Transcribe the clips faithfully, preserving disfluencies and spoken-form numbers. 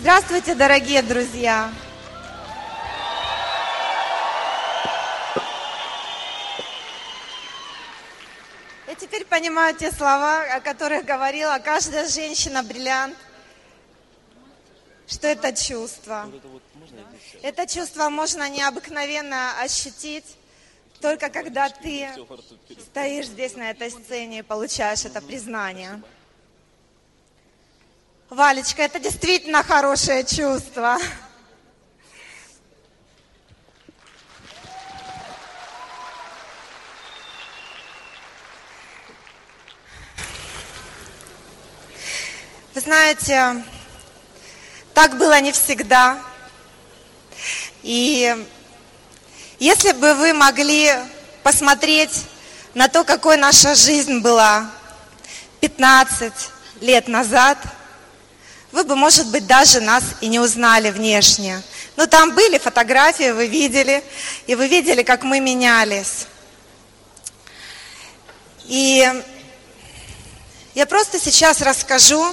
Здравствуйте, дорогие друзья! Я теперь понимаю те слова, о которых говорила каждая женщина-бриллиант, что это чувство. Это чувство можно необыкновенно ощутить, только когда ты стоишь здесь на этой сцене и получаешь это признание. Валечка, это действительно хорошее чувство. Вы знаете, так было не всегда. И если бы вы могли посмотреть на то, какой наша жизнь была пятнадцать лет назад, вы бы, может быть, даже нас и не узнали внешне. Но там были фотографии, вы видели, и вы видели, как мы менялись. И я просто сейчас расскажу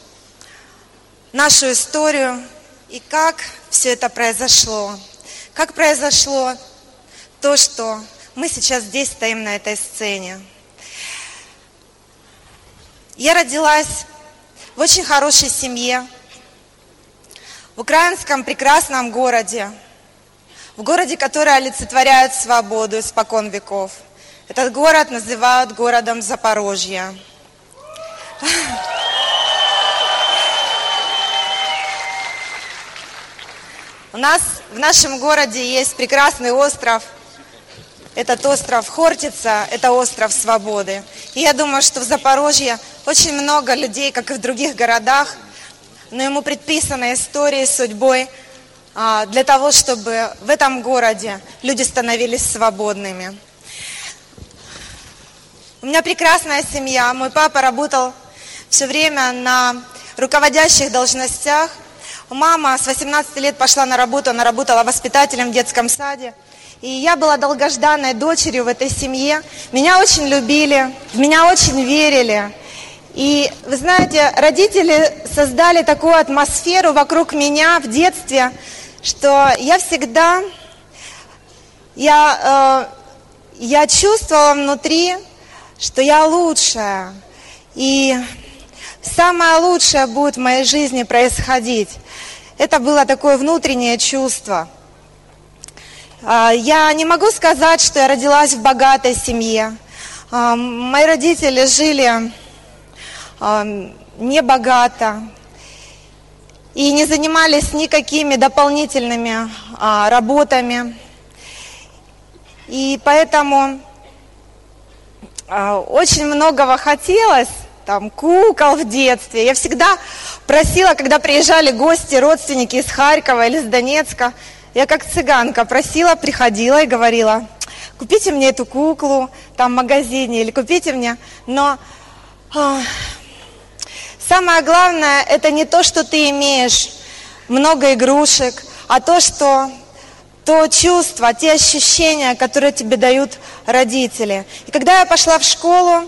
нашу историю и как все это произошло. Как произошло то, что мы сейчас здесь стоим на этой сцене. Я родилась в очень хорошей семье, в украинском прекрасном городе, в городе, который олицетворяет свободу испокон веков. Этот город называют городом Запорожье. У нас в нашем городе есть прекрасный остров. Этот остров Хортица, это остров свободы. И я думаю, что в Запорожье очень много людей, как и в других городах, но ему предписана история судьбой а, для того, чтобы в этом городе люди становились свободными. У меня прекрасная семья. Мой папа работал все время на руководящих должностях. Мама с восемнадцати лет пошла на работу, она работала воспитателем в детском саде. И я была долгожданной дочерью в этой семье. Меня очень любили, в меня очень верили. И, вы знаете, родители создали такую атмосферу вокруг меня в детстве, что я всегда, я, э, я чувствовала внутри, что я лучшая. И самое лучшее будет в моей жизни происходить. Это было такое внутреннее чувство. Я не могу сказать, что я родилась в богатой семье. Мои родители жили небогато и не занимались никакими дополнительными работами. И поэтому очень многого хотелось, там, кукол в детстве. Я всегда просила, когда приезжали гости, родственники из Харькова или из Донецка, я как цыганка просила, приходила и говорила: купите мне эту куклу там в магазине или купите мне. Но а, самое главное, это не то, что ты имеешь много игрушек, а то, что то чувство, те ощущения, которые тебе дают родители. И когда я пошла в школу,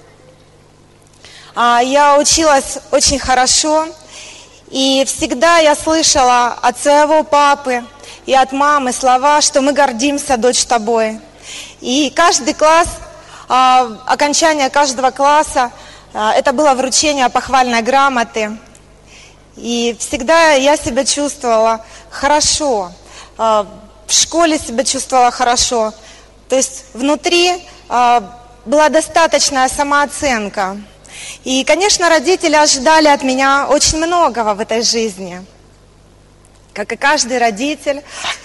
а, я училась очень хорошо, и всегда я слышала от своего папы и от мамы слова, что мы гордимся, дочь, тобой. И каждый класс, окончание каждого класса, это было вручение похвальной грамоты. И всегда я себя чувствовала хорошо, в школе себя чувствовала хорошо. То есть внутри была достаточная самооценка. И, конечно, родители ожидали от меня очень многого в этой жизни, как и каждый родитель.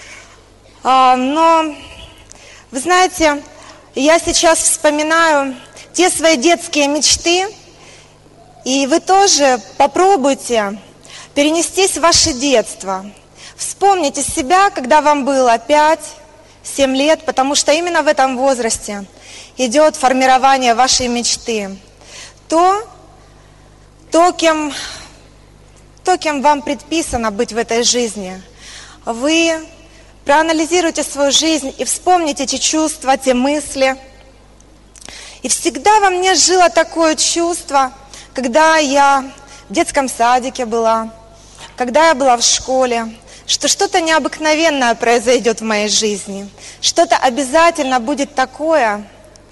Но, вы знаете, я сейчас вспоминаю те свои детские мечты, и вы тоже попробуйте перенестись в ваше детство. Вспомните себя, когда вам было пять-семь лет, потому что именно в этом возрасте идет формирование вашей мечты. То, то, кем, то, кем вам предписано быть в этой жизни. Вы проанализируйте свою жизнь и вспомните те чувства, те мысли. И всегда во мне жило такое чувство, когда я в детском садике была, когда я была в школе, что что-то необыкновенное произойдет в моей жизни, что-то обязательно будет такое.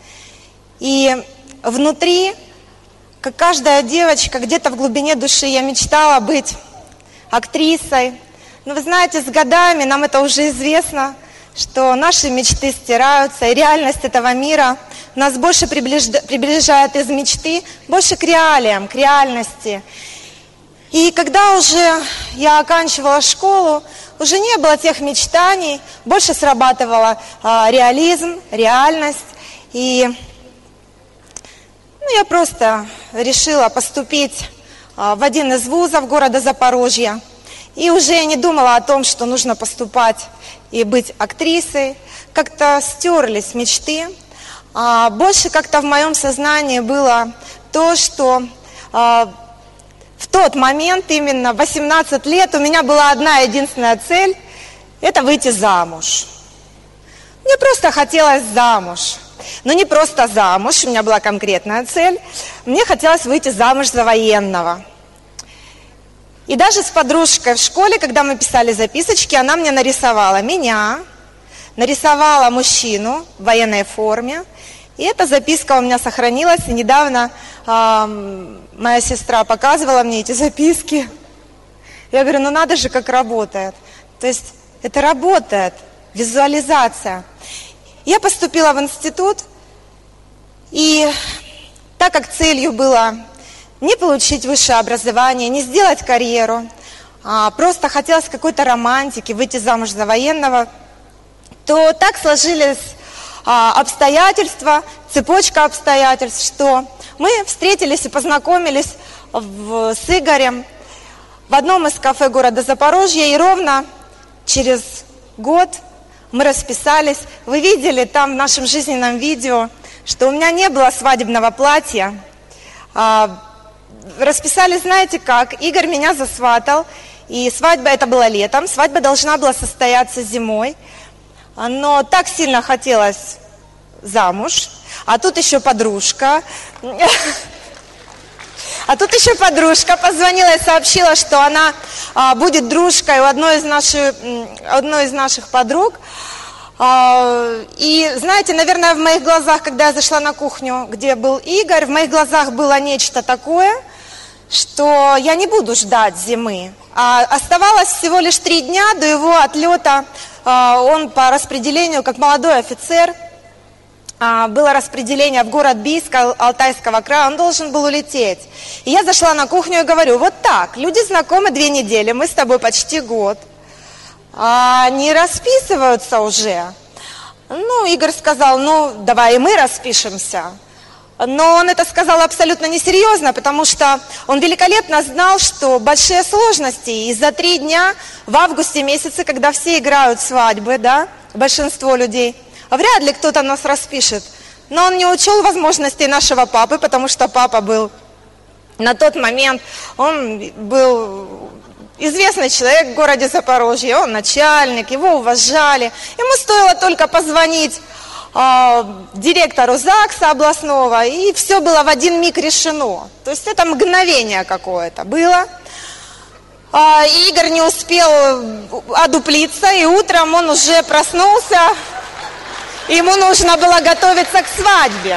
И внутри, как каждая девочка, где-то в глубине души я мечтала быть актрисой. Но вы знаете, с годами нам это уже известно, что наши мечты стираются, и реальность этого мира нас больше приближает из мечты, больше к реалиям, к реальности. И когда уже я оканчивала школу, уже не было тех мечтаний, больше срабатывала а, реализм, реальность. И ну, я просто решила поступить а, в один из вузов города Запорожья. И уже я не думала о том, что нужно поступать и быть актрисой. Как-то стерлись мечты. А, больше как-то в моем сознании было то, что... А, В тот момент, именно в восемнадцать лет, у меня была одна единственная цель – это выйти замуж. Мне просто хотелось замуж. Но не просто замуж, у меня была конкретная цель. Мне хотелось выйти замуж за военного. И даже с подружкой в школе, когда мы писали записочки, она мне нарисовала меня, нарисовала мужчину в военной форме. И эта записка у меня сохранилась, и недавно э, моя сестра показывала мне эти записки. Я говорю, ну надо же, как работает. То есть это работает, визуализация. Я поступила в институт, и так как целью было не получить высшее образование, не сделать карьеру, а просто хотелось какой-то романтики, выйти замуж за военного, то так сложились обстоятельства, цепочка обстоятельств, что мы встретились и познакомились в, с Игорем в одном из кафе города Запорожья, и ровно через год мы расписались. Вы видели там в нашем жизненном видео, что у меня не было свадебного платья. Расписались, знаете как, Игорь меня засватал, и свадьба, это было летом, свадьба должна была состояться зимой. Но так сильно хотелось замуж, а тут еще подружка, а тут еще подружка позвонила и сообщила, что она а, будет дружкой у одной из наших, одной из наших подруг. А, и знаете, наверное, в моих глазах, когда я зашла на кухню, где был Игорь, в моих глазах было нечто такое, что я не буду ждать зимы. А оставалось всего лишь три дня до его отлета. Он по распределению, как молодой офицер, было распределение в город Бийск Алтайского края, он должен был улететь. И я зашла на кухню и говорю, вот так, люди знакомы две недели, мы с тобой почти год, а не расписываются уже. Ну, Игорь сказал, ну, давай и мы распишемся. Но он это сказал абсолютно несерьезно, потому что он великолепно знал, что большие сложности. И за три дня в августе месяце, когда все играют свадьбы, да, большинство людей, вряд ли кто-то нас распишет. Но он не учел возможностей нашего папы, потому что папа был на тот момент, он был известный человек в городе Запорожье, он начальник, его уважали. Ему стоило только позвонить директору ЗАГСа областного, и все было в один миг решено. То есть это мгновение какое-то было. И Игорь не успел одуплиться, и утром он уже проснулся, ему нужно было готовиться к свадьбе.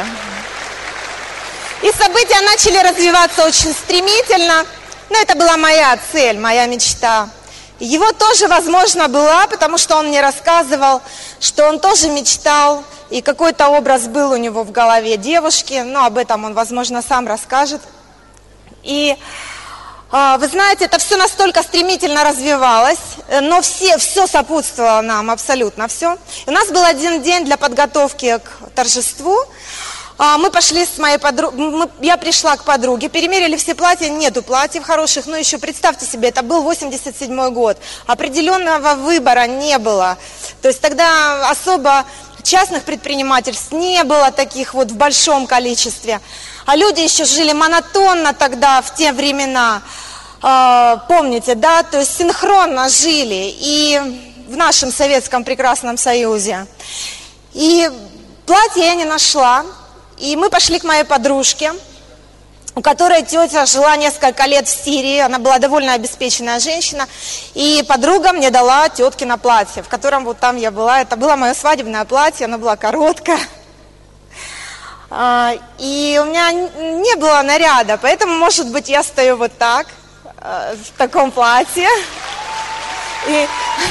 И события начали развиваться очень стремительно, но это была моя цель, моя мечта. Его тоже, возможно, была, потому что он мне рассказывал, что он тоже мечтал, и какой-то образ был у него в голове девушки, но об этом он, возможно, сам расскажет. И вы знаете, это все настолько стремительно развивалось, но все, все сопутствовало нам, абсолютно все. И у нас был один день для подготовки к торжеству. Мы пошли с моей подругой, я пришла к подруге, перемерили все платья, нету платьев хороших, но еще представьте себе, это был восемьдесят седьмой год, определенного выбора не было. То есть тогда особо частных предпринимательств не было таких вот в большом количестве. А люди еще жили монотонно тогда, в те времена, э, помните, да, то есть синхронно жили и в нашем Советском прекрасном Союзе. И платье я не нашла, и мы пошли к моей подружке, у которой тетя жила несколько лет в Сирии, она была довольно обеспеченная женщина, и подруга мне дала теткино платье, в котором вот там я была. Это было мое свадебное платье, оно было короткое. И у меня не было наряда, поэтому, может быть, я стою вот так, в таком платье. И,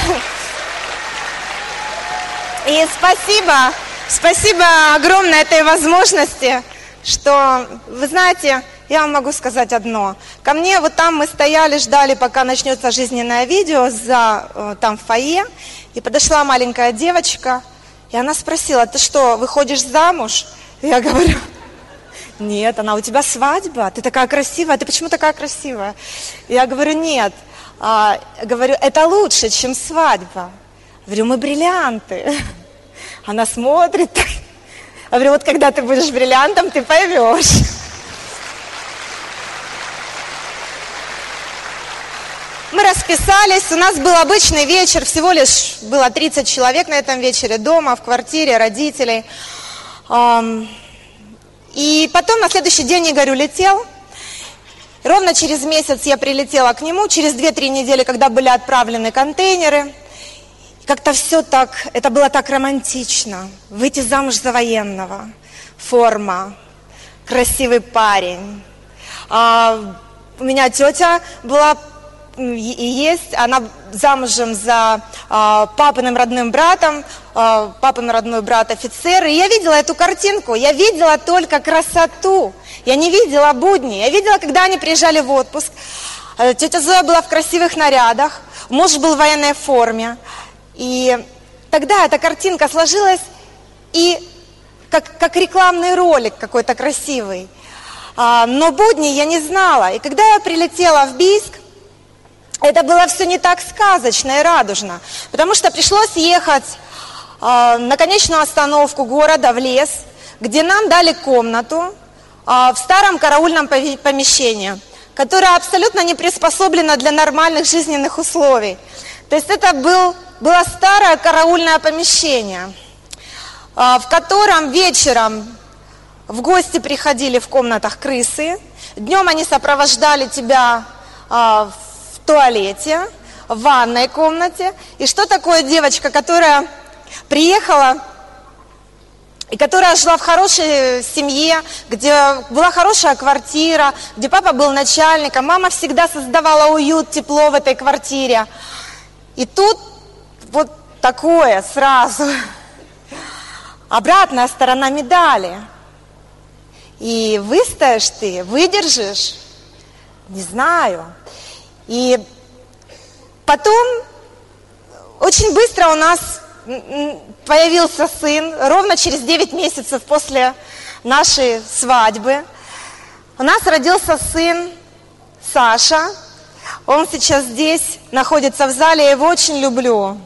и спасибо, спасибо огромное этой возможности, что, вы знаете, я вам могу сказать одно. Ко мне вот там мы стояли, ждали, пока начнется жизненное видео за, там в фойе, и подошла маленькая девочка, и она спросила: ты что, выходишь замуж? Я говорю: нет. Она: у тебя свадьба, ты такая красивая, ты почему такая красивая? Я говорю: нет. А, говорю: это лучше, чем свадьба. Говорю: мы бриллианты. Она смотрит. Я говорю: вот когда ты будешь бриллиантом, ты поймешь. Мы расписались, у нас был обычный вечер, всего лишь было тридцать человек на этом вечере, дома, в квартире, родителей. И потом на следующий день Игорь улетел. Ровно через месяц я прилетела к нему, через две-три недели, когда были отправлены контейнеры. Как-то все так, это было так романтично. Выйти замуж за военного, форма, красивый парень. А, у меня тетя была и есть, она замужем за а, папиным родным братом, а, папин родной брат офицер. И я видела эту картинку, я видела только красоту, я не видела будни. Я видела, когда они приезжали в отпуск. Тетя Зоя была в красивых нарядах, муж был в военной форме. И тогда эта картинка сложилась и как, как рекламный ролик какой-то красивый. А, но будни я не знала. И когда я прилетела в Бийск, это было все не так сказочно и радужно, потому что пришлось ехать э, на конечную остановку города в лес, где нам дали комнату э, в старом караульном помещении, которое абсолютно не приспособлено для нормальных жизненных условий. То есть это был, было старое караульное помещение, э, в котором вечером в гости приходили в комнатах крысы, днем они сопровождали тебя э, в в туалете, в ванной комнате. И что такое девочка, которая приехала и которая жила в хорошей семье, где была хорошая квартира, где папа был начальником, мама всегда создавала уют, тепло в этой квартире. И тут вот такое сразу. Обратная сторона медали. И выстоишь ты, выдержишь, не знаю. И потом очень быстро у нас появился сын, ровно через девять месяцев после нашей свадьбы. У нас родился сын Саша, он сейчас здесь, находится в зале, я его очень люблю.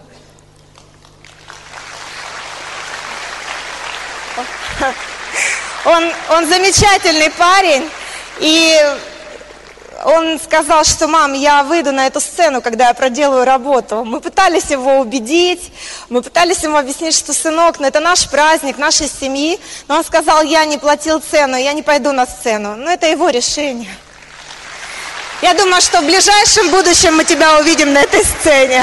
Он, он замечательный парень, и он сказал, что: мам, я выйду на эту сцену, когда я проделаю работу. Мы пытались его убедить, мы пытались ему объяснить, что: сынок, ну это наш праздник, нашей семьи. Но он сказал: я не платил цену, я не пойду на сцену. Но это его решение. Я думаю, что в ближайшем будущем мы тебя увидим на этой сцене.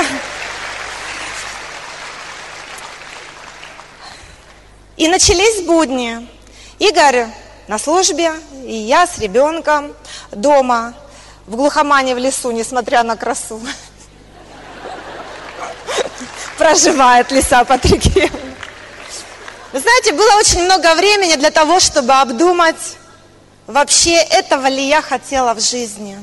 И начались будни. Игорь на службе, и я с ребенком дома, в глухомане в лесу, несмотря на красу. Проживает леса Патрикеевна. Вы знаете, было очень много времени для того, чтобы обдумать, вообще этого ли я хотела в жизни.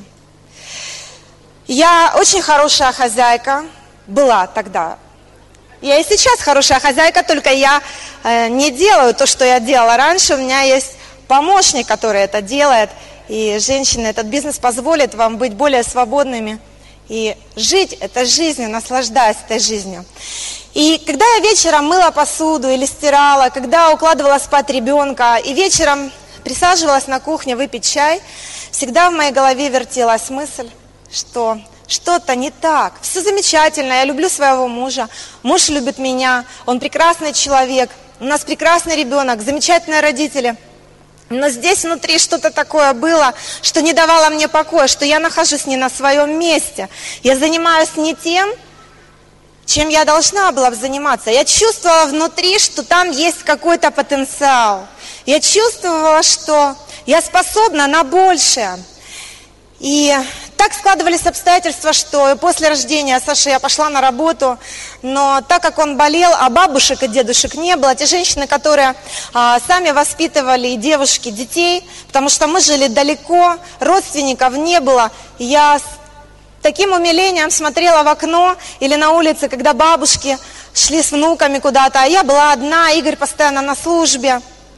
Я очень хорошая хозяйка, была тогда. Я и сейчас хорошая хозяйка, только я э, не делаю то, что я делала раньше. У меня есть помощник, который это делает. И, женщины, этот бизнес позволит вам быть более свободными и жить этой жизнью, наслаждаясь этой жизнью. И когда я вечером мыла посуду или стирала, когда укладывала спать ребенка, и вечером присаживалась на кухне выпить чай, всегда в моей голове вертелась мысль, что что-то не так. Все замечательно, я люблю своего мужа, муж любит меня, он прекрасный человек, у нас прекрасный ребенок, замечательные родители. Но здесь внутри что-то такое было, что не давало мне покоя, что я нахожусь не на своем месте. Я занимаюсь не тем, чем я должна была бы заниматься. Я чувствовала внутри, что там есть какой-то потенциал. Я чувствовала, что я способна на большее. И так складывались обстоятельства, что после рождения Саши я пошла на работу, но так как он болел, а бабушек и дедушек не было, те женщины, которые а, сами воспитывали, и девушки, детей, потому что мы жили далеко, родственников не было, я с таким умилением смотрела в окно или на улице, когда бабушки шли с внуками куда-то, а я была одна, Игорь постоянно на службе.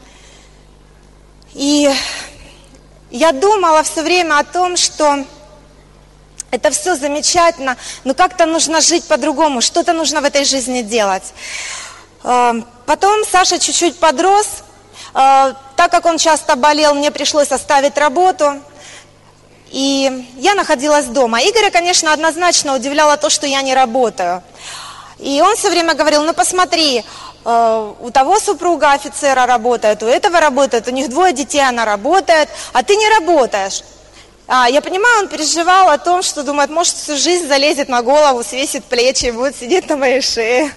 И я думала все время о том, что это все замечательно, но как-то нужно жить по-другому, что-то нужно в этой жизни делать. Потом Саша чуть-чуть подрос, так как он часто болел, мне пришлось оставить работу, и я находилась дома. Игоря, конечно, однозначно удивляло то, что я не работаю. И он все время говорил: ну посмотри, у того супруга офицера работает, у этого работает, у них двое детей, она работает, а ты не работаешь. А, я понимаю, он переживал о том, что думает, может, всю жизнь залезет на голову, свесит плечи и будет сидеть на моей шее.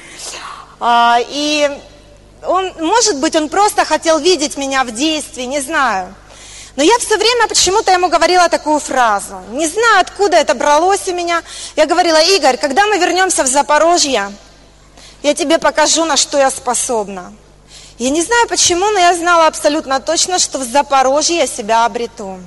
А, и он, может быть, он просто хотел видеть меня в действии, не знаю. Но я все время почему-то ему говорила такую фразу. Не знаю, откуда это бралось у меня. Я говорила: Игорь, когда мы вернемся в Запорожье, я тебе покажу, на что я способна. Я не знаю почему, но я знала абсолютно точно, что в Запорожье я себя обрету.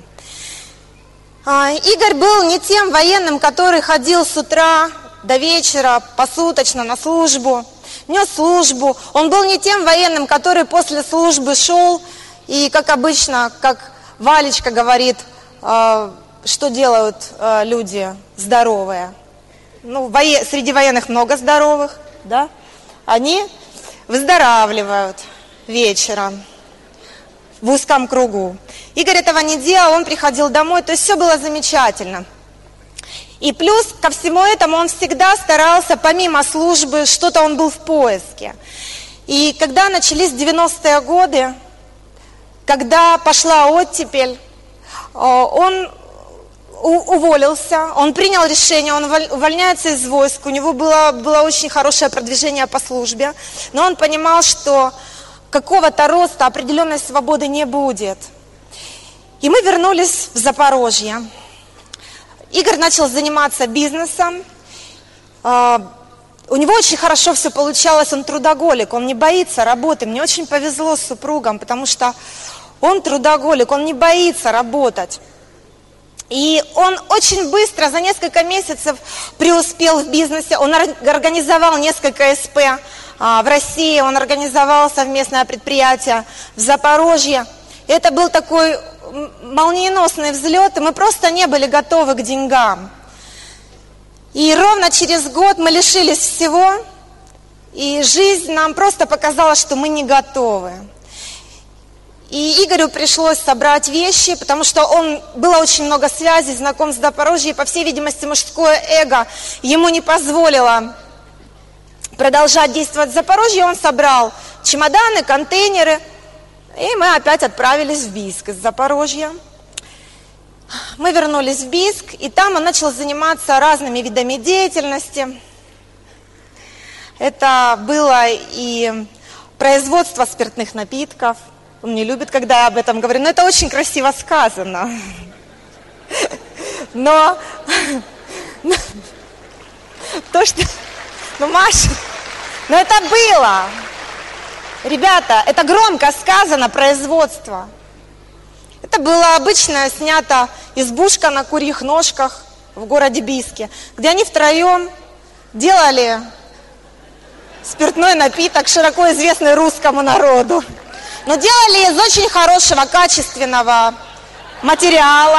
А, Игорь был не тем военным, который ходил с утра до вечера посуточно на службу, нес службу. Он был не тем военным, который после службы шел и, как обычно, как Валечка говорит, э, что делают э, люди здоровые. Ну, вое... среди военных много здоровых, да? Они выздоравливают вечером в узком кругу. Игорь этого не делал, он приходил домой, то есть все было замечательно. И плюс ко всему этому он всегда старался, помимо службы, что-то он был в поиске. И когда начались девяностые годы, когда пошла оттепель, он уволился, он принял решение, он увольняется из войск, у него было, было очень хорошее продвижение по службе, но он понимал, что какого-то роста, определенной свободы не будет. И мы вернулись в Запорожье. Игорь начал заниматься бизнесом, у него очень хорошо все получалось, он трудоголик, он не боится работы. Мне очень повезло с супругом, потому что он трудоголик, он не боится работать. И он очень быстро, за несколько месяцев преуспел в бизнесе. Он организовал несколько СП в России, он организовал совместное предприятие в Запорожье. Это был такой молниеносный взлет, и мы просто не были готовы к деньгам. И ровно через год мы лишились всего, и жизнь нам просто показала, что мы не готовы. И Игорю пришлось собрать вещи, потому что он, было очень много связей, знаком с Запорожьем, и, по всей видимости, мужское эго ему не позволило продолжать действовать в Запорожье. Он собрал чемоданы, контейнеры, и мы опять отправились в Бийск из Запорожья. Мы вернулись в Бийск, и там он начал заниматься разными видами деятельности. Это было и производство спиртных напитков. Он не любит, когда я об этом говорю, но это очень красиво сказано. Но то, что... Ну, Маша, но это было. Ребята, это громко сказано, производство. Это было обычно снято избушка на курьих ножках в городе Бийске, где они втроем делали спиртной напиток, широко известный русскому народу. Но делали из очень хорошего, качественного материала.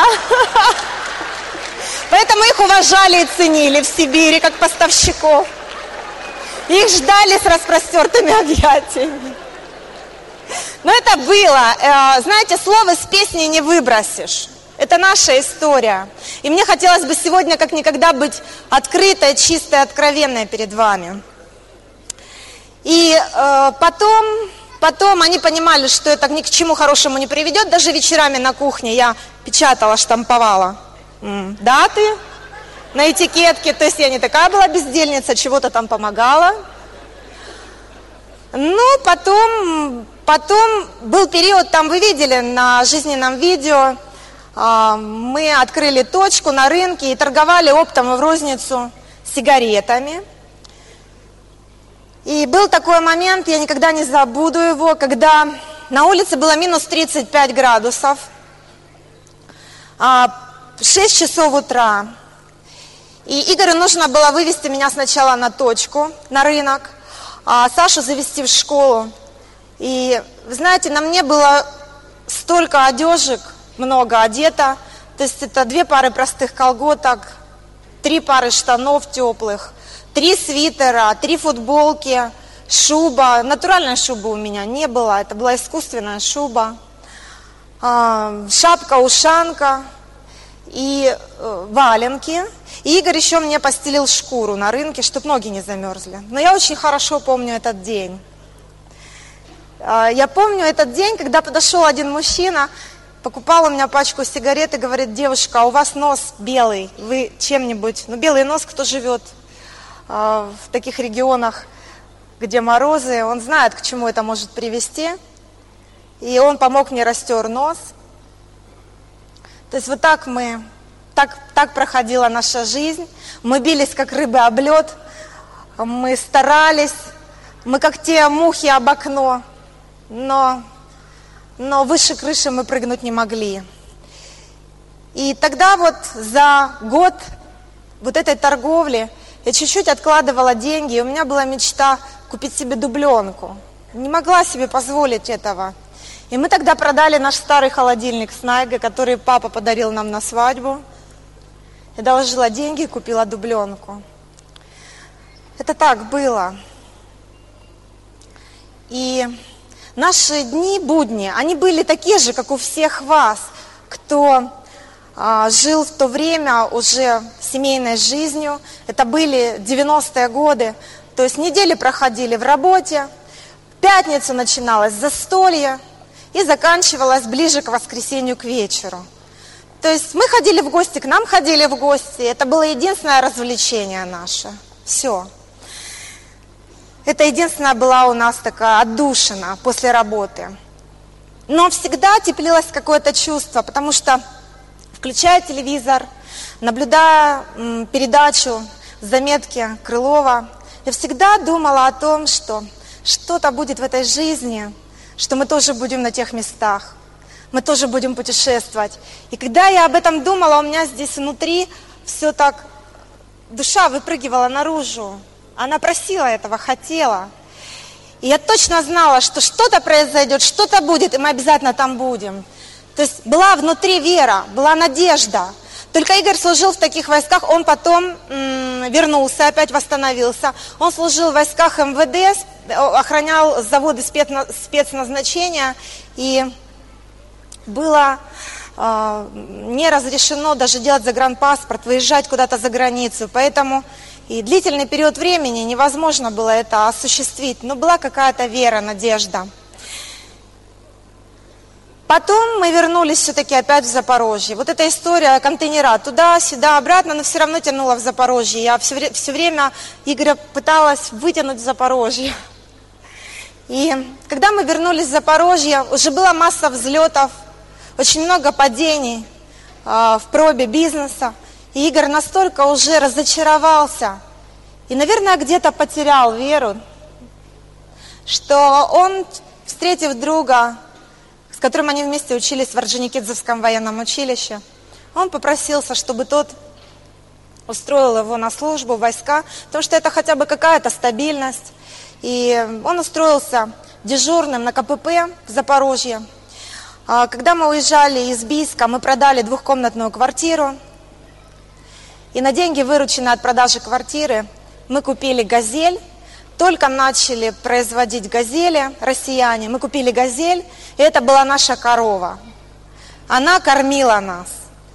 Поэтому их уважали и ценили в Сибири, как поставщиков. Их ждали с распростертыми объятиями. Но это было, знаете, слово с песни не выбросишь. Это наша история. И мне хотелось бы сегодня как никогда быть открытой, чистой, откровенной перед вами. И потом... потом они понимали, что это ни к чему хорошему не приведет. Даже вечерами на кухне я печатала, штамповала м, даты на этикетке. То есть я не такая была бездельница, чего-то там помогала. Ну, потом, потом был период, там вы видели на жизненном видео, мы открыли точку на рынке и торговали оптом и в розницу сигаретами. И был такой момент, я никогда не забуду его, когда на улице было минус тридцать пять градусов, шесть часов утра. И Игорю нужно было вывести меня сначала на точку, на рынок, а Сашу завести в школу. И, вы знаете, на мне было столько одежек, много одето. То есть это две пары простых колготок, три пары штанов теплых, три свитера, три футболки, шуба. Натуральной шубы у меня не было, это была искусственная шуба. Шапка-ушанка и валенки. И Игорь еще мне постелил шкуру на рынке, чтобы ноги не замерзли. Но я очень хорошо помню этот день. Я помню этот день, когда подошел один мужчина, покупал у меня пачку сигарет и говорит: девушка, а у вас нос белый, вы чем-нибудь, ну белый нос, кто живет в таких регионах, где морозы, он знает, к чему это может привести. И он помог мне, растер нос. То есть вот так мы... Так, так проходила наша жизнь, мы бились как рыбы об лед, мы старались, мы как те мухи об окно, но, но выше крыши мы прыгнуть не могли. И тогда вот за год вот этой торговли я чуть-чуть откладывала деньги, и у меня была мечта купить себе дубленку. Не могла себе позволить этого. И мы тогда продали наш старый холодильник Снайга, который папа подарил нам на свадьбу. Я доложила деньги и купила дубленку. Это так было. И наши дни, будни, они были такие же, как у всех вас, кто а, жил в то время уже семейной жизнью. Это были девяностые годы. То есть недели проходили в работе, в пятницу начиналось застолье и заканчивалось ближе к воскресенью, к вечеру. То есть мы ходили в гости, к нам ходили в гости. Это было единственное развлечение наше. Все. Это единственная была у нас такая отдушина после работы. Но всегда теплилось какое-то чувство, потому что, включая телевизор, наблюдая м, передачу, заметки Крылова, я всегда думала о том, что что-то будет в этой жизни, что мы тоже будем на тех местах. Мы тоже будем путешествовать. И когда я об этом думала, у меня здесь внутри все так, душа выпрыгивала наружу. Она просила этого, хотела. И я точно знала, что что-то произойдет, что-то будет, и мы обязательно там будем. То есть была внутри вера, была надежда. Только Игорь служил в таких войсках, он потом м- вернулся, опять восстановился. Он служил в войсках эм вэ дэ, охранял заводы спецназначения, и было э, не разрешено даже делать загранпаспорт, выезжать куда-то за границу. Поэтому и длительный период времени невозможно было это осуществить. Но была какая-то вера, надежда. Потом мы вернулись все-таки опять в Запорожье. Вот эта история контейнера туда-сюда, обратно, но все равно тянула в Запорожье. Я все, все время Игоря пыталась вытянуть в Запорожье. И когда мы вернулись в Запорожье, уже была масса взлетов, очень много падений э, в пробе бизнеса. И Игорь настолько уже разочаровался и, наверное, где-то потерял веру, что он, встретив друга, с которым они вместе учились в Орджоникидзевском военном училище, он попросился, чтобы тот устроил его на службу в войска, потому что это хотя бы какая-то стабильность. И он устроился дежурным на ка пэ пэ в Запорожье. Когда мы уезжали из Бийска, мы продали двухкомнатную квартиру. И на деньги, вырученные от продажи квартиры, мы купили «Газель». Только начали производить «Газели» россияне. Мы купили «Газель», и это была наша корова. Она кормила нас.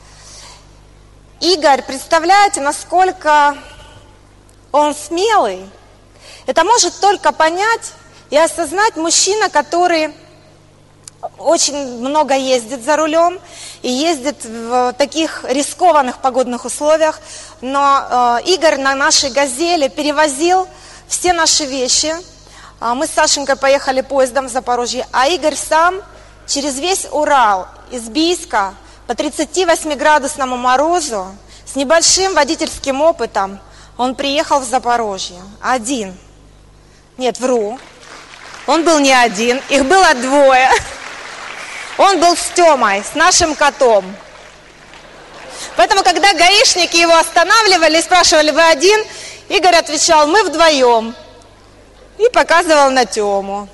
Игорь, представляете, насколько он смелый? Это может только понять и осознать мужчина, который очень много ездит за рулем и ездит в таких рискованных погодных условиях, но э, Игорь на нашей «Газели» перевозил все наши вещи. Э, мы с Сашенькой поехали поездом в Запорожье, а Игорь сам через весь Урал, из Бийска, по тридцативосьмиградусному морозу, с небольшим водительским опытом, он приехал в Запорожье один. Нет, вру. Он был не один, их было двое. Он был с Тёмой, с нашим котом. Поэтому, когда гаишники его останавливали и спрашивали: вы один? Игорь отвечал: мы вдвоем. И показывал на Тёму.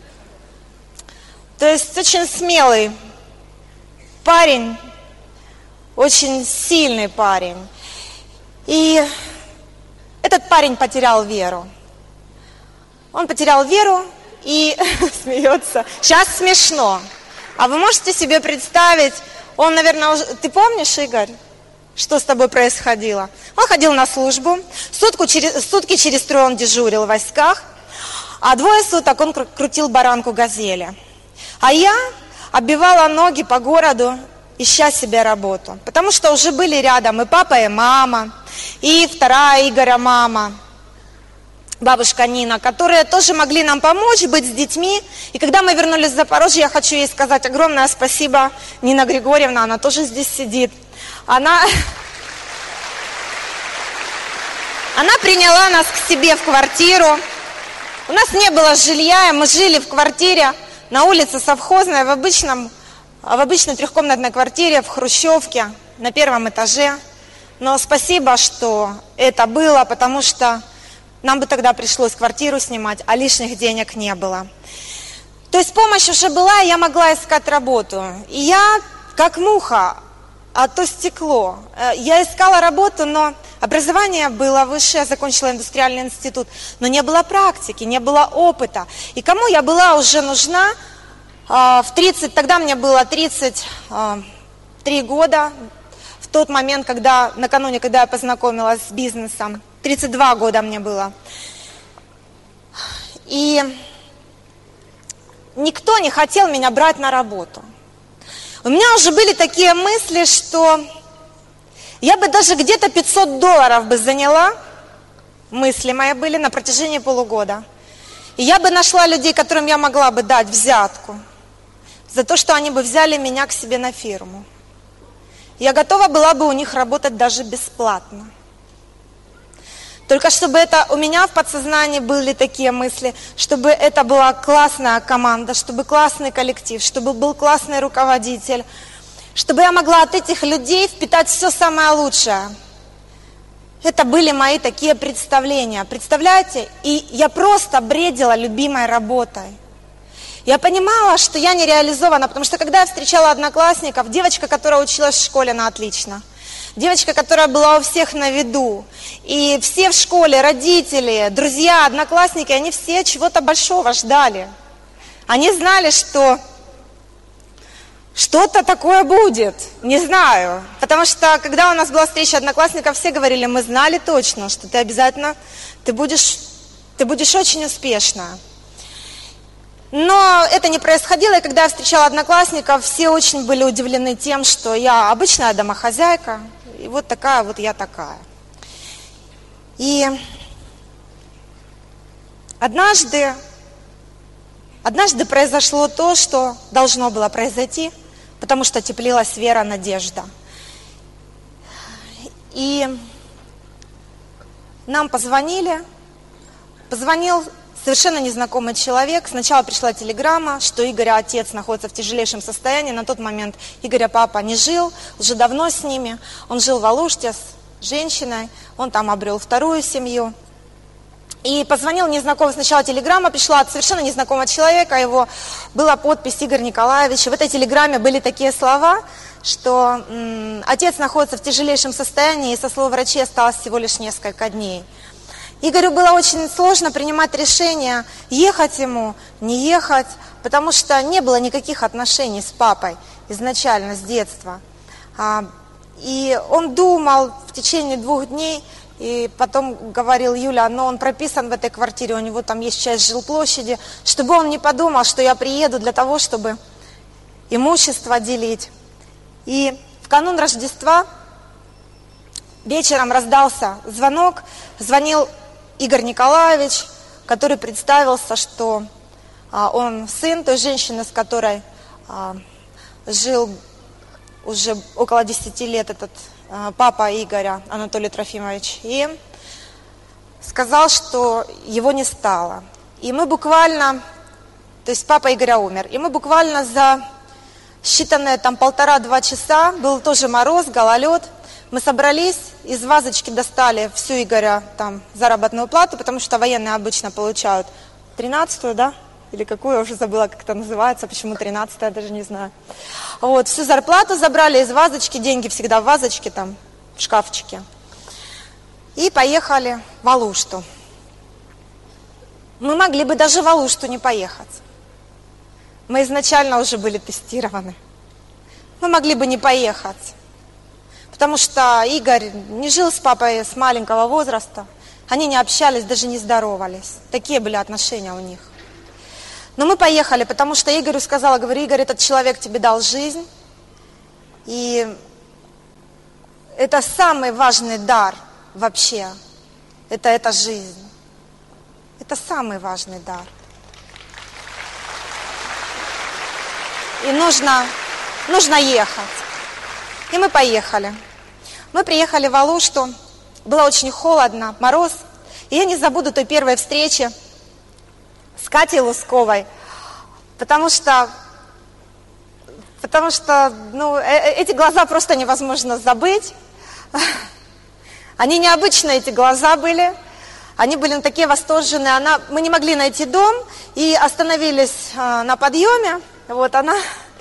То есть очень смелый парень, очень сильный парень. И этот парень потерял веру. Он потерял веру и смеется. Сейчас смешно. А вы можете себе представить, он, наверное, уже... Ты помнишь, Игорь, что с тобой происходило? Он ходил на службу, сутку через... сутки через трое он дежурил в войсках, а двое суток он крутил баранку «Газели». А я оббивала ноги по городу, ища себе работу, потому что уже были рядом и папа, и мама, и вторая Игоря мама, бабушка Нина, которые тоже могли нам помочь быть с детьми. И когда мы вернулись в Запорожье, я хочу ей сказать огромное спасибо, Нина Григорьевна, она тоже здесь сидит. Она, она приняла нас к себе в квартиру. У нас не было жилья, и мы жили в квартире на улице Совхозной, в, обычном, в обычной трехкомнатной квартире в хрущевке на первом этаже. Но спасибо, что это было, потому что нам бы тогда пришлось квартиру снимать, а лишних денег не было. То есть помощь уже была, и я могла искать работу. И я, как муха, а то стекло. Я искала работу, но образование было высшее, я закончила индустриальный институт, но не было практики, не было опыта. И кому я была уже нужна в тридцать, тогда мне было тридцать три года, в тот момент, когда, накануне, когда я познакомилась с бизнесом. тридцать два года мне было. И никто не хотел меня брать на работу. У меня уже были такие мысли, что я бы даже где-то пятьсот долларов бы заняла, мысли мои были на протяжении полугода. И я бы нашла людей, которым я могла бы дать взятку за то, что они бы взяли меня к себе на фирму. Я готова была бы у них работать даже бесплатно. Только чтобы это у меня в подсознании были такие мысли, чтобы это была классная команда, чтобы классный коллектив, чтобы был классный руководитель, чтобы я могла от этих людей впитать все самое лучшее. Это были мои такие представления, представляете? И я просто бредила любимой работой. Я понимала, что я не реализована, потому что когда я встречала одноклассников, девочка, которая училась в школе на отлично, девочка, которая была у всех на виду, и все в школе, родители, друзья, одноклассники, они все чего-то большого ждали. Они знали, что что-то такое будет, не знаю. Потому что, когда у нас была встреча одноклассников, все говорили: мы знали точно, что ты обязательно, ты будешь, ты будешь очень успешна. Но это не происходило, и когда я встречала одноклассников, все очень были удивлены тем, что я обычная домохозяйка, и вот такая вот я такая. И однажды, однажды произошло то, что должно было произойти, потому что теплилась вера, надежда. И нам позвонили, позвонил совершенно незнакомый человек. Сначала пришла телеграмма, что Игоря отец находится в тяжелейшем состоянии. На тот момент Игоря папа не жил, уже давно с ними. Он жил в Алуште с женщиной, он там обрел вторую семью. И позвонил незнакомый, сначала телеграмма пришла от совершенно незнакомого человека, его была подпись Игорь Николаевич. И в этой телеграмме были такие слова, что м, отец находится в тяжелейшем состоянии, и со слов врачей осталось всего лишь несколько дней. Игорю было очень сложно принимать решение, ехать ему, не ехать, потому что не было никаких отношений с папой изначально, с детства. И он думал в течение двух дней, И потом говорил: Юля, но он прописан в этой квартире, у него там есть часть жилплощади, чтобы он не подумал, что я приеду для того, чтобы имущество делить. И в канун Рождества вечером раздался звонок, звонил Игорь Николаевич, который представился, что а, он сын той женщины, с которой а, жил уже около десяти лет этот а, папа Игоря, Анатолий Трофимович, и сказал, что его не стало. И мы буквально, то есть папа Игоря умер, и мы буквально за считанные там полтора-два часа, был тоже мороз, гололед, мы собрались, из вазочки достали всю Игоря там заработную плату, потому что военные обычно получают тринадцатую, да? Или какую, я уже забыла, как это называется, почему тринадцатая, даже не знаю. Вот, всю зарплату забрали из вазочки, деньги всегда в вазочке, там, в шкафчике. И поехали в Алушту. Мы могли бы даже в Алушту не поехать. Мы изначально уже были тестированы. Мы могли бы не поехать. Потому что Игорь не жил с папой с маленького возраста. Они не общались, даже не здоровались. Такие были отношения у них. Но мы поехали, потому что Игорю сказала, говорю, Игорь, этот человек тебе дал жизнь. И это самый важный дар вообще. Это эта жизнь. Это самый важный дар. И нужно, нужно ехать. И мы поехали. Мы приехали в Алушту. Было очень холодно, мороз. И я не забуду той первой встречи с Катей Лусковой. Потому что, потому что ну, эти глаза просто невозможно забыть. Они необычные, эти глаза были. Они были такие восторженные. Она, мы не могли найти дом и остановились а, на подъеме. Вот она.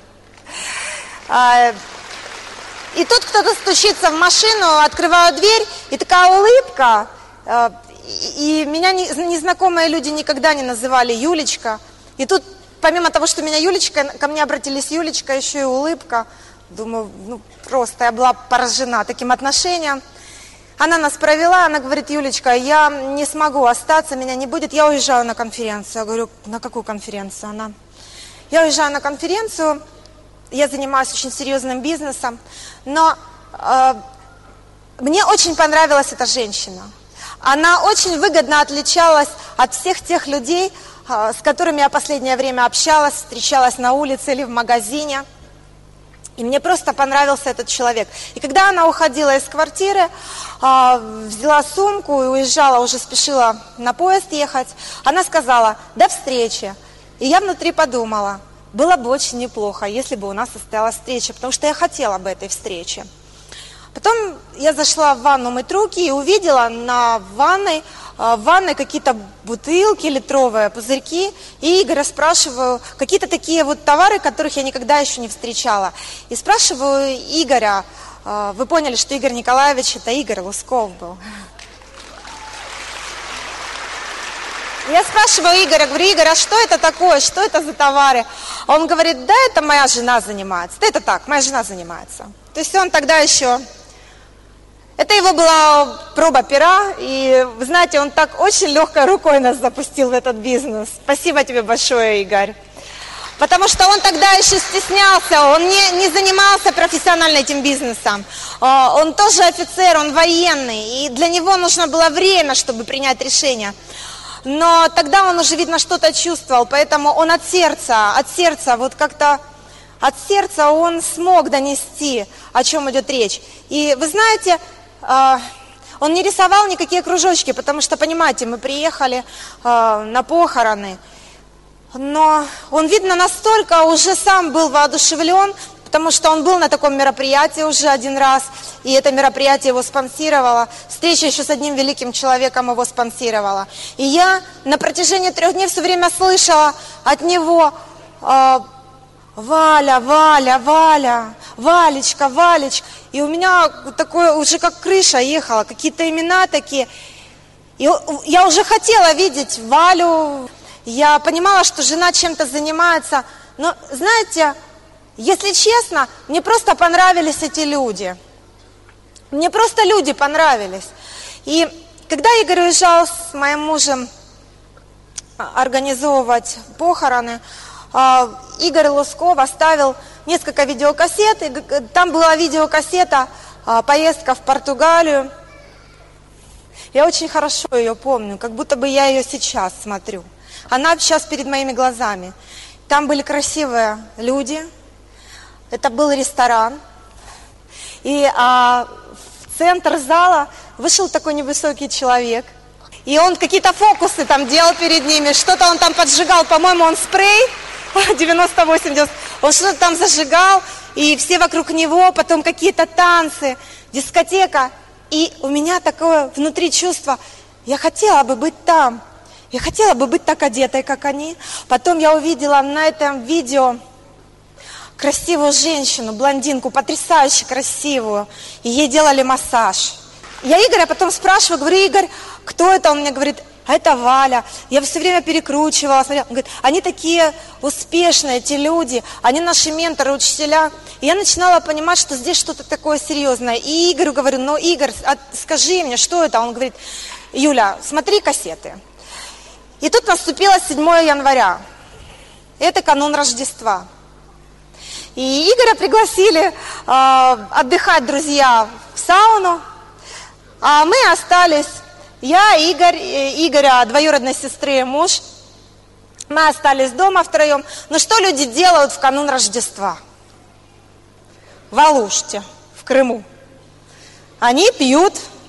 А, и тут кто-то стучится в машину, открываю дверь, и такая улыбка. А, и, и меня не, незнакомые люди никогда не называли Юлечка. И тут, помимо того, что меня Юлечка, ко мне обратились Юлечка, еще и улыбка. Думаю, ну просто я была поражена таким отношением. Она нас провела, она говорит, Юлечка, я не смогу остаться, меня не будет, я уезжаю на конференцию. Я говорю, на какую конференцию? Она, я уезжаю на конференцию, я занимаюсь очень серьезным бизнесом, но э, мне очень понравилась эта женщина. Она очень выгодно отличалась от всех тех людей, э, с которыми я последнее время общалась, встречалась на улице или в магазине. И мне просто понравился этот человек. И когда она уходила из квартиры, взяла сумку и уезжала, уже спешила на поезд ехать, она сказала, до встречи. И я внутри подумала, было бы очень неплохо, если бы у нас состоялась встреча, потому что я хотела бы этой встречи. Потом я зашла в ванну мыть руки и увидела на ванной, в ванной какие-то бутылки литровые, пузырьки. И Игоря спрашиваю, какие-то такие вот товары, которых я никогда еще не встречала. И спрашиваю Игоря, вы поняли, что Игорь Николаевич, это Игорь Лусков был. Я спрашиваю Игоря, говорю, Игорь, а что это такое, что это за товары? Он говорит, да, это моя жена занимается. Да это так, моя жена занимается. То есть он тогда еще... Это его была проба пера, и, вы знаете, он так очень легкой рукой нас запустил в этот бизнес. Спасибо тебе большое, Игорь. Потому что он тогда еще стеснялся, он не, не занимался профессионально этим бизнесом. Он тоже офицер, он военный, и для него нужно было время, чтобы принять решение. Но тогда он уже, видно, что-то чувствовал, поэтому он от сердца, от сердца, вот как-то от сердца он смог донести, о чем идет речь. И вы знаете... Он не рисовал никакие кружочки, потому что, понимаете, мы приехали э, на похороны, но он, видно, настолько уже сам был воодушевлен, потому что он был на таком мероприятии уже один раз, и это мероприятие его спонсировало, встреча еще с одним великим человеком его спонсировала. И я на протяжении трех дней все время слышала от него... Э, Валя, Валя, Валя, Валечка, Валечка. И у меня такое уже как крыша ехала, какие-то имена такие. И я уже хотела видеть Валю, я понимала, что жена чем-то занимается. Но, знаете, если честно, мне просто понравились эти люди. Мне просто люди понравились. И когда Игорь уезжал с моим мужем организовывать похороны, Игорь Лусков оставил несколько видеокассет, и там была видеокассета «Поездка в Португалию». Я очень хорошо ее помню, как будто бы я ее сейчас смотрю. Она сейчас перед моими глазами. Там были красивые люди, это был ресторан, и а, в центр зала вышел такой невысокий человек, и он какие-то фокусы там делал перед ними, что-то он там поджигал, по-моему, он спрей девяносто восемь девяносто, он что-то там зажигал, и все вокруг него, потом какие-то танцы, дискотека. И у меня такое внутри чувство, я хотела бы быть там, я хотела бы быть так одетой, как они. Потом я увидела на этом видео красивую женщину, блондинку, потрясающе красивую, и ей делали массаж. Я Игоря потом спрашиваю, говорю: Игорь, кто это? Он мне говорит: а это Валя. Я все время перекручивала, смотрела. Он говорит: они такие успешные, эти люди, они наши менторы, учителя. И я начинала понимать, что здесь что-то такое серьезное. И Игорю говорю: ну, Игорь, скажи мне, что это? Он говорит: Юля, смотри кассеты. И тут наступило седьмое января. Это канун Рождества. И Игоря пригласили э, отдыхать друзья в сауну, а мы остались. Я, Игорь, Игоря, двоюродной сестры и муж, мы остались дома втроем. Но что люди делают в канун Рождества? В Алуште, в Крыму. Они пьют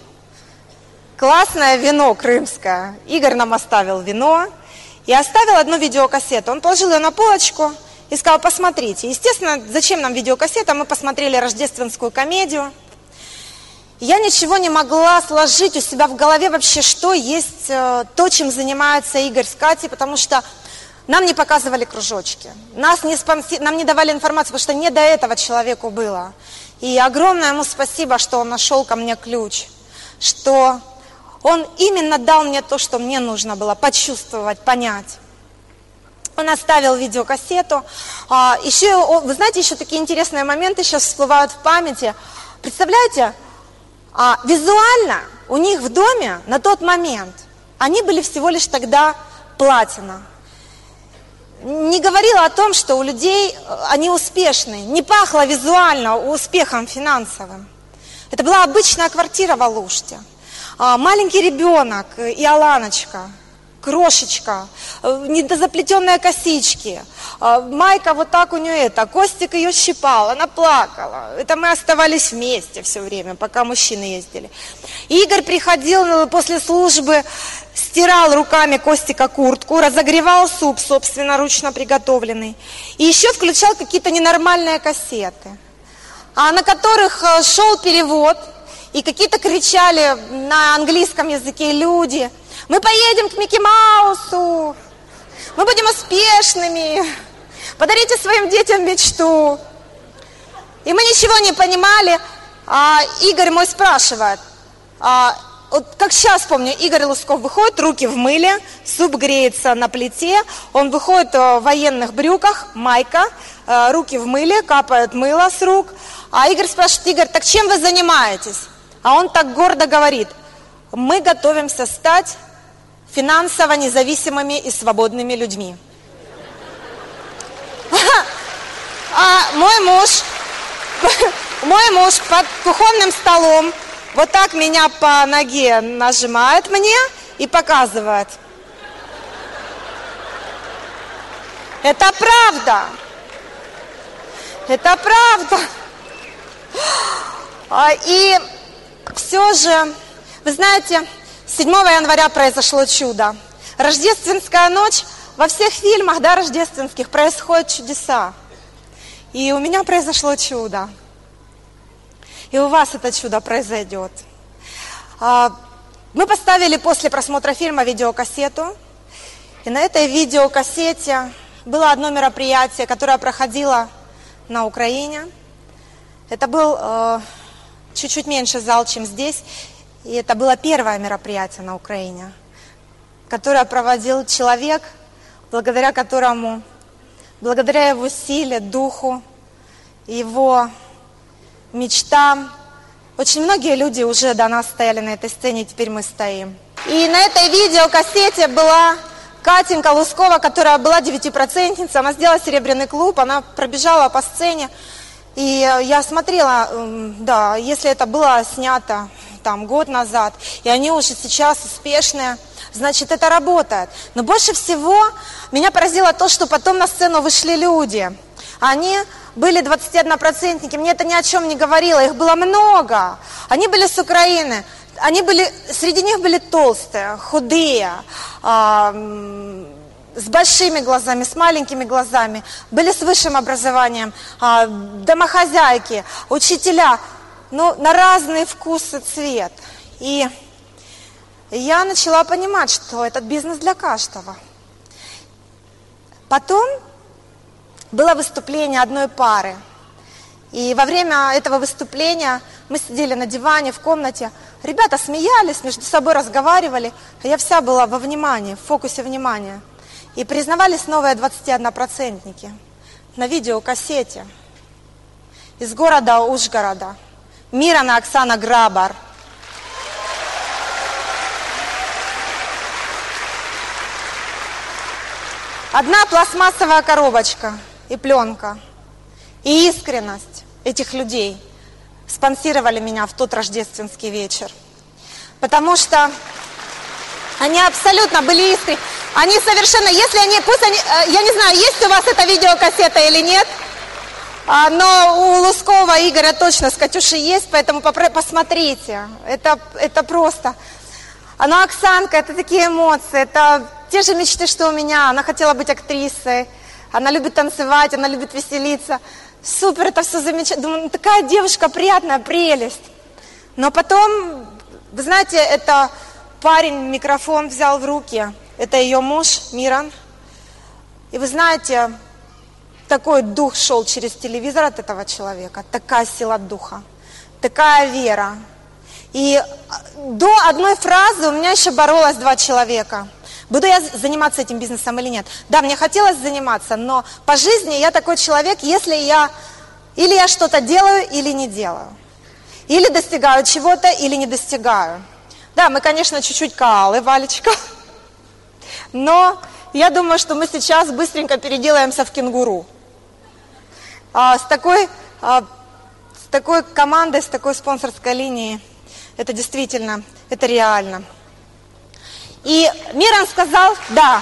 классное вино крымское. Игорь нам оставил вино и оставил одну видеокассету. Он положил ее на полочку и сказал: посмотрите. Естественно, зачем нам видеокассета? Мы посмотрели рождественскую комедию. Я ничего не могла сложить у себя в голове вообще, что есть то, чем занимается Игорь с Катей, потому что нам не показывали кружочки, нас не спонси... нам не давали информацию, потому что не до этого человеку было. И огромное ему спасибо, что он нашел ко мне ключ, что он именно дал мне то, что мне нужно было почувствовать, понять. Он оставил видеокассету. Еще, вы знаете, еще такие интересные моменты сейчас всплывают в памяти. Представляете? А визуально у них в доме на тот момент они были всего лишь тогда платина. Не говорила о том, что у людей они успешные. Не пахло визуально успехом финансовым. Это была обычная квартира в Алуште. А маленький ребенок и Аланочка, крошечка, недозаплетенные косички, майка вот так у нее это, Костик ее щипал, она плакала. Это мы оставались вместе все время, пока мужчины ездили. Игорь приходил после службы, стирал руками Костика куртку, разогревал суп собственноручно приготовленный. И еще включал какие-то ненормальные кассеты, на которых шел перевод, и какие-то кричали на английском языке люди: мы поедем к Микки Маусу, мы будем успешными, подарите своим детям мечту. И мы ничего не понимали. А Игорь мой спрашивает, а, вот как сейчас помню, Игорь Лусков выходит, руки в мыле, суп греется на плите, он выходит в военных брюках, майка, руки в мыле, капает мыло с рук. А Игорь спрашивает: Игорь, так чем вы занимаетесь? А он так гордо говорит: мы готовимся стать финансово независимыми и свободными людьми. А мой муж, мой муж под кухонным столом вот так меня по ноге нажимает мне и показывает: это правда, это правда. И все же, вы знаете, седьмого января произошло чудо. Рождественская ночь, во всех фильмах, да, рождественских происходят чудеса. И у меня произошло чудо. И у вас это чудо произойдет. Мы поставили после просмотра фильма видеокассету. И на этой видеокассете было одно мероприятие, которое проходило на Украине. Это был э, чуть-чуть меньше зал, чем здесь. И это было первое мероприятие на Украине, которое проводил человек, благодаря которому, благодаря его силе, духу, его мечтам, Очень многие люди уже до нас стояли на этой сцене, и теперь мы стоим. И на этой видеокассете была Катенька Лускова, которая была девятипроцентницей. Она сделала серебряный клуб, она пробежала по сцене. И я смотрела, да, если это было снято там год назад, и они уже сейчас успешные, значит, это работает. Но больше всего меня поразило то, что потом на сцену вышли люди. Они были двадцатиоднопроцентники, мне это ни о чем не говорило, их было много. Они были с Украины, они были, среди них были толстые, худые, э, с большими глазами, с маленькими глазами, были с высшим образованием, э, домохозяйки, учителя, ну, на разный вкус и цвет. И я начала понимать, что этот бизнес для каждого. Потом было выступление одной пары. И во время этого выступления мы сидели на диване в комнате. Ребята смеялись, между собой разговаривали. А я вся была во внимании, в фокусе внимания. И признавались новые двадцатиоднопроцентники на видеокассете из города Ужгорода. Мирон и Оксана Грабар. Одна пластмассовая коробочка и пленка, и искренность этих людей спонсировали меня в тот рождественский вечер. Потому что они абсолютно были искренни. Они совершенно, если они, пусть они, я не знаю, есть у вас эта видеокассета или нет, но у Лускова Игоря точно с Катюшей есть, поэтому посмотрите. Это, это просто... Но Оксанка, это такие эмоции, это те же мечты, что у меня. Она хотела быть актрисой, она любит танцевать, она любит веселиться. Супер, это все замечательно. Думаю, ну, такая девушка приятная, прелесть. Но потом, вы знаете, это парень микрофон взял в руки. Это ее муж, Мирон. И вы знаете, такой дух шел через телевизор от этого человека. Такая сила духа, такая вера. И до одной фразы у меня еще боролось два человека. Буду я заниматься этим бизнесом или нет? Да, мне хотелось заниматься, но по жизни я такой человек, если я или я что-то делаю, или не делаю. Или достигаю чего-то, или не достигаю. Да, мы, конечно, чуть-чуть каалы, Валечка. Но я думаю, что мы сейчас быстренько переделаемся в кенгуру. А, с такой, а, с такой командой, с такой спонсорской линией. Это действительно, это реально. И Мирон сказал, да.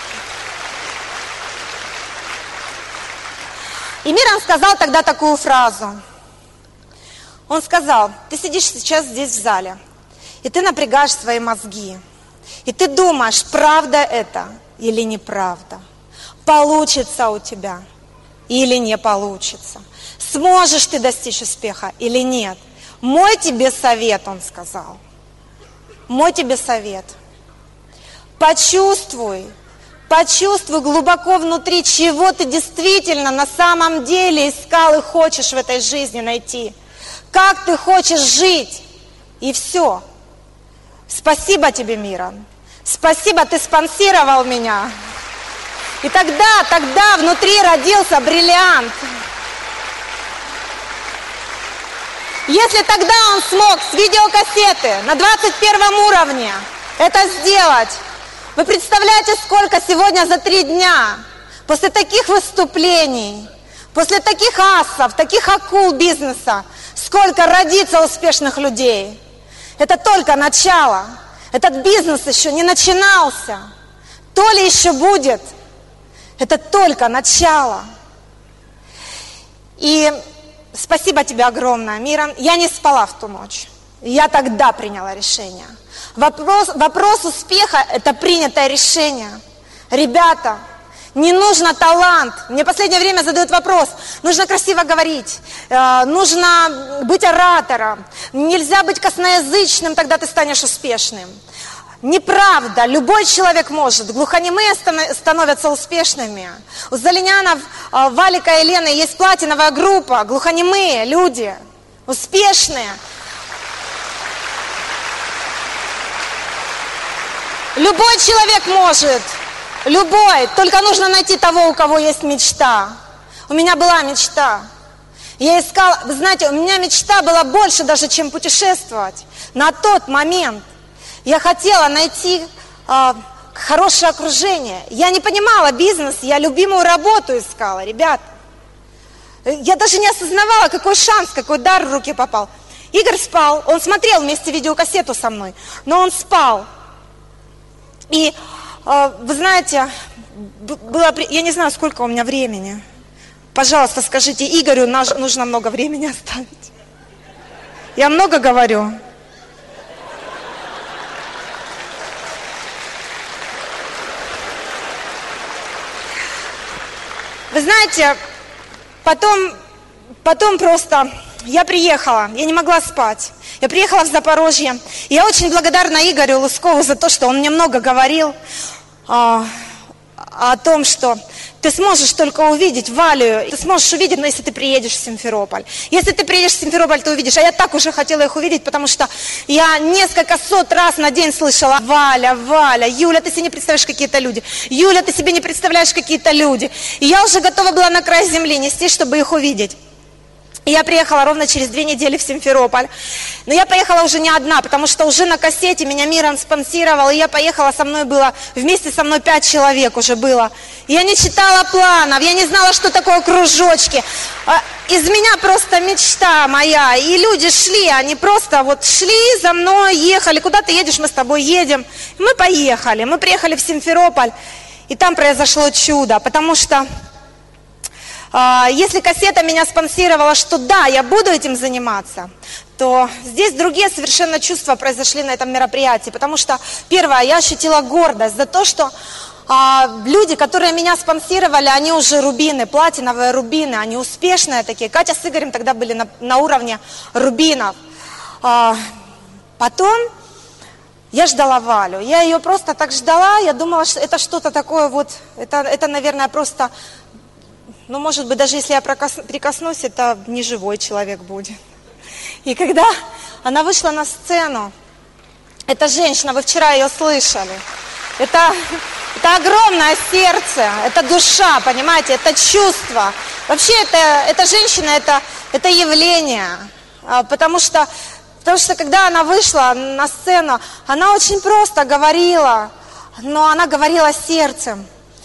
И Мирон сказал тогда такую фразу. Он сказал, ты сидишь сейчас здесь в зале, и ты напрягаешь свои мозги. И ты думаешь, правда это или неправда. Получится у тебя или не получится. Сможешь ты достичь успеха или нет. Мой тебе совет, он сказал, мой тебе совет. Почувствуй, почувствуй глубоко внутри, чего ты действительно на самом деле искал и хочешь в этой жизни найти. Как ты хочешь жить. И все. Спасибо тебе, Мирон. Спасибо, ты спонсировал меня. И тогда, тогда внутри родился бриллиант. Если тогда он смог с видеокассеты на двадцать первом уровне это сделать, вы представляете, сколько сегодня за три дня, после таких выступлений, после таких асов, таких акул бизнеса, сколько родится успешных людей. Это только начало. Этот бизнес еще не начинался. То ли еще будет. Это только начало. И спасибо тебе огромное, Мирон. Я не спала в ту ночь. Я тогда приняла решение. Вопрос, вопрос успеха – это принятое решение. Ребята, не нужно талант. Мне в последнее время задают вопрос. Нужно красиво говорить, э, нужно быть оратором. Нельзя быть косноязычным, тогда ты станешь успешным. Неправда, любой человек может. Глухонемые становятся успешными. У Залинянов, Валика и Лены есть платиновая группа. Глухонемые люди, успешные. Любой человек может, любой, только нужно найти того, у кого есть мечта. У меня была мечта. Я искала, вы знаете, у меня мечта была больше даже, чем путешествовать. На тот момент я хотела найти э, хорошее окружение. Я не понимала бизнес, я любимую работу искала, ребята. Я даже не осознавала, какой шанс, какой дар в руки попал. Игорь спал, он смотрел вместе видеокассету со мной, но он спал. И э, вы знаете, было, я не знаю, сколько у меня времени. Пожалуйста, скажите, Игорю нужно много времени оставить. Я много говорю. Вы знаете, потом, потом просто я приехала, я не могла спать. Я приехала в Запорожье. И я очень благодарна Игорю Лыскову за то, что он мне много говорил а, о том, что ты сможешь только увидеть Валю, ты сможешь увидеть, но если ты приедешь в Симферополь. Если ты приедешь в Симферополь, ты увидишь. А я так уже хотела их увидеть, потому что я несколько сот раз на день слышала: Валя, Валя, Юля, ты себе не представляешь, какие-то люди. Юля, ты себе не представляешь, какие-то люди. И я уже готова была на край земли нести, чтобы их увидеть. И я приехала ровно через две недели в Симферополь. Но я поехала уже не одна, потому что уже на кассете меня Мирон спонсировал. И я поехала, со мной было, вместе со мной пять человек уже было. Я не читала планов, я не знала, что такое кружочки. Из меня просто мечта моя. И люди шли, они просто вот шли за мной, ехали. Куда ты едешь, мы с тобой едем. И мы поехали, мы приехали в Симферополь. И там произошло чудо, потому что... Если кассета меня спонсировала, что да, я буду этим заниматься, то здесь другие совершенно чувства произошли на этом мероприятии. Потому что, первое, я ощутила гордость за то, что а, люди, которые меня спонсировали, они уже рубины, платиновые рубины, они успешные такие. Катя с Игорем тогда были на, на уровне рубинов. А, потом я ждала Валю, я ее просто так ждала, я думала, что это что-то такое вот, это, это наверное, просто... Ну, может быть, даже если я прикоснусь, это не живой человек будет. И когда она вышла на сцену, эта женщина, вы вчера ее слышали, это, это огромное сердце, это душа, понимаете, это чувство. Вообще, это, эта женщина, это, это явление, потому что, потому что когда она вышла на сцену, она очень просто говорила, но она говорила сердцем.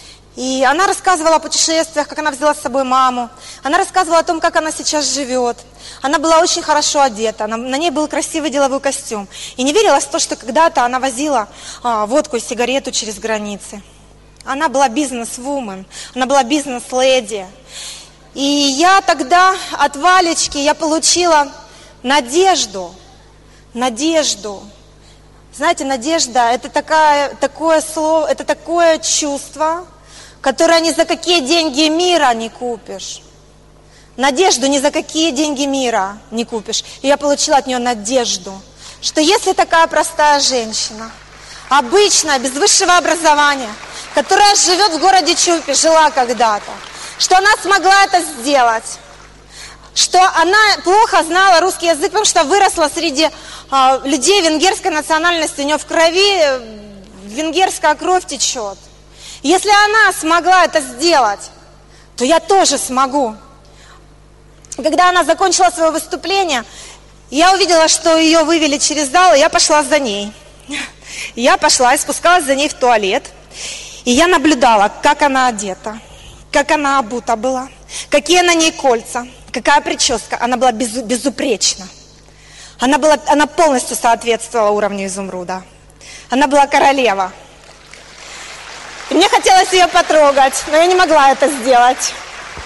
И она рассказывала о путешествиях, как она взяла с собой маму. Она рассказывала о том, как она сейчас живет. Она была очень хорошо одета, она, на ней был красивый деловой костюм. И не верилось в то, что когда-то она возила а, водку и сигарету через границы. Она была бизнес-вумен, она была бизнес-леди. И я тогда от Валечки я получила надежду, надежду. Знаете, надежда – это такая, такое слово, это такое чувство, которое ни за какие деньги мира не купишь. Надежду ни за какие деньги мира не купишь. И я получила от нее надежду, что если такая простая женщина, обычная, без высшего образования, которая живет в городе Чупи, жила когда-то, что она смогла это сделать, что она плохо знала русский язык, потому что выросла среди э, людей венгерской национальности, у нее в крови венгерская кровь течет. Если она смогла это сделать, то я тоже смогу. Когда она закончила свое выступление, я увидела, что ее вывели через зал, и я пошла за ней. Я пошла и спускалась за ней в туалет, и я наблюдала, как она одета, как она обута была, какие на ней кольца, какая прическа. Она была безу, безупречна. Она, была, она полностью соответствовала уровню изумруда. Она была королева. И мне хотелось ее потрогать, но я не могла это сделать.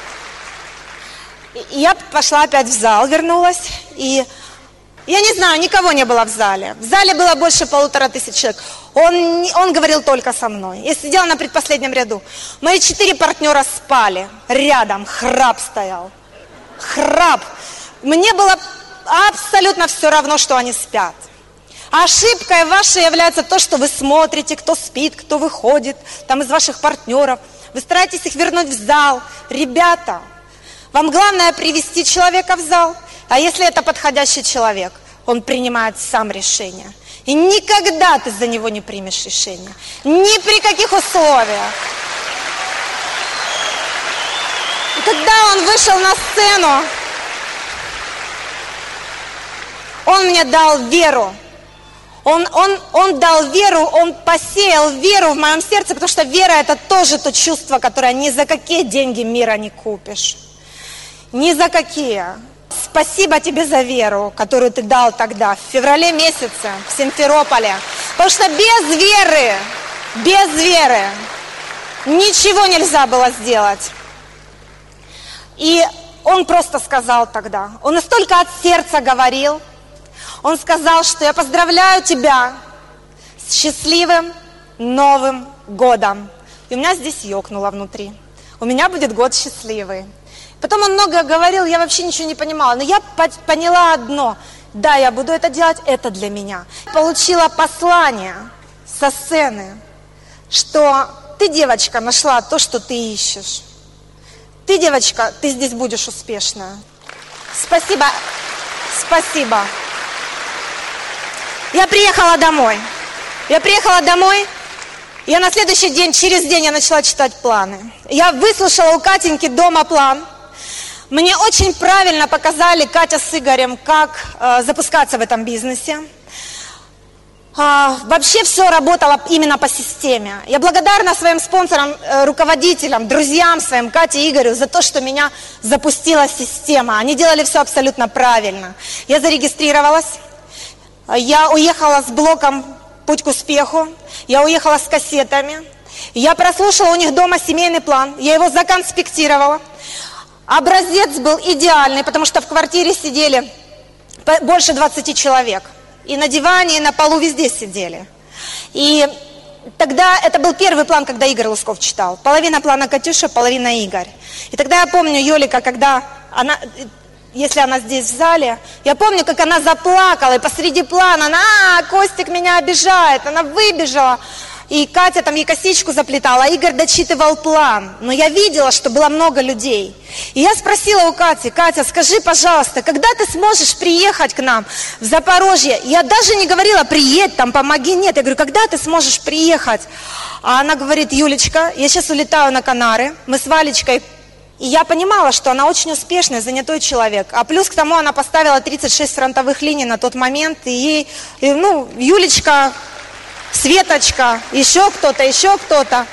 И я пошла опять в зал, вернулась, и я не знаю, никого не было в зале. В зале было больше полутора тысяч человек. Он, он говорил только со мной. Я сидела на предпоследнем ряду. Мои четыре партнера спали рядом, храп стоял. Храп. Мне было абсолютно все равно, что они спят. А ошибкой вашей является то, что вы смотрите, кто спит, кто выходит, там из ваших партнеров. Вы стараетесь их вернуть в зал. Ребята, вам главное привести человека в зал. А если это подходящий человек, он принимает сам решение. И никогда ты за него не примешь решение. Ни при каких условиях. И когда он вышел на сцену, Он мне дал веру. Он, он, он дал веру, Он посеял веру в моем сердце, потому что вера – это тоже то чувство, которое ни за какие деньги мира не купишь. Ни за какие. Спасибо тебе за веру, которую ты дал тогда, в феврале месяце, в Симферополе. Потому что без веры, без веры ничего нельзя было сделать. И он просто сказал тогда, он настолько от сердца говорил, он сказал, что я поздравляю тебя с счастливым Новым годом. И у меня здесь ёкнуло внутри. У меня будет год счастливый. Потом он много говорил, я вообще ничего не понимала. Но я поняла одно. Да, я буду это делать, это для меня. Получила послание со сцены, что ты, девочка, нашла то, что ты ищешь. Ты, девочка, ты здесь будешь успешная. Спасибо. Спасибо. Я приехала домой. Я приехала домой, я на следующий день, через день я начала читать планы. Я выслушала у Катеньки дома план. Мне очень правильно показали Катя с Игорем, как э, запускаться в этом бизнесе. А, вообще все работало именно по системе. Я благодарна своим спонсорам, э, руководителям, друзьям своим, Кате и Игорю, за то, что меня запустила система. Они делали все абсолютно правильно. Я зарегистрировалась. Я уехала с блоком «Путь к успеху», я уехала с кассетами, я прослушала у них дома семейный план, я его законспектировала. Образец был идеальный, потому что в квартире сидели больше двадцати человек. И на диване, и на полу везде сидели. И тогда это был первый план, когда Игорь Лусков читал. Половина плана Катюша, половина Игорь. И тогда я помню Ёлика, когда она... Если она здесь в зале, я помню, как она заплакала, и посреди плана, она, а, Костик меня обижает, она выбежала, и Катя там ей косичку заплетала, а Игорь дочитывал план, но я видела, что было много людей, и я спросила у Кати: Катя, скажи, пожалуйста, когда ты сможешь приехать к нам в Запорожье? Я даже не говорила: приедь там, помоги, нет, я говорю: когда ты сможешь приехать? А она говорит: Юлечка, я сейчас улетаю на Канары, мы с Валечкой. И я понимала, что она очень успешный, занятой человек. А плюс к тому она поставила тридцать шесть фронтовых линий на тот момент. И ей, и, ну, Юлечка, Светочка, еще кто-то, еще кто-то.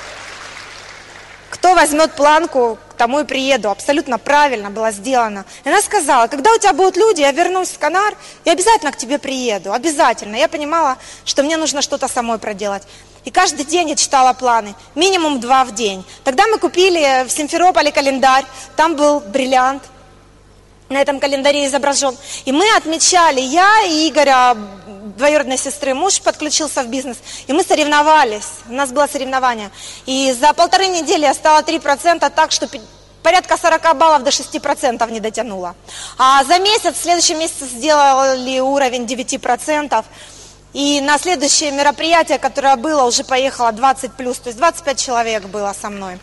Кто возьмет планку, к тому и приеду. Абсолютно правильно было сделано. И она сказала: когда у тебя будут люди, я вернусь в Канар, я обязательно к тебе приеду. Обязательно. Я понимала, что мне нужно что-то самой проделать. И каждый день я читала планы, минимум два в день. Тогда мы купили в Симферополе календарь, там был бриллиант, на этом календаре изображен. И мы отмечали, я и Игоря, двоюродной сестры, муж подключился в бизнес, и мы соревновались, у нас было соревнование. И за полторы недели я стала три процента так, что порядка сорок баллов до шести процентов не дотянула. А за месяц, в следующем месяце сделали уровень девять процентов. И на следующее мероприятие, которое было, уже поехало двадцать плюс, то есть двадцать пять человек было со мной.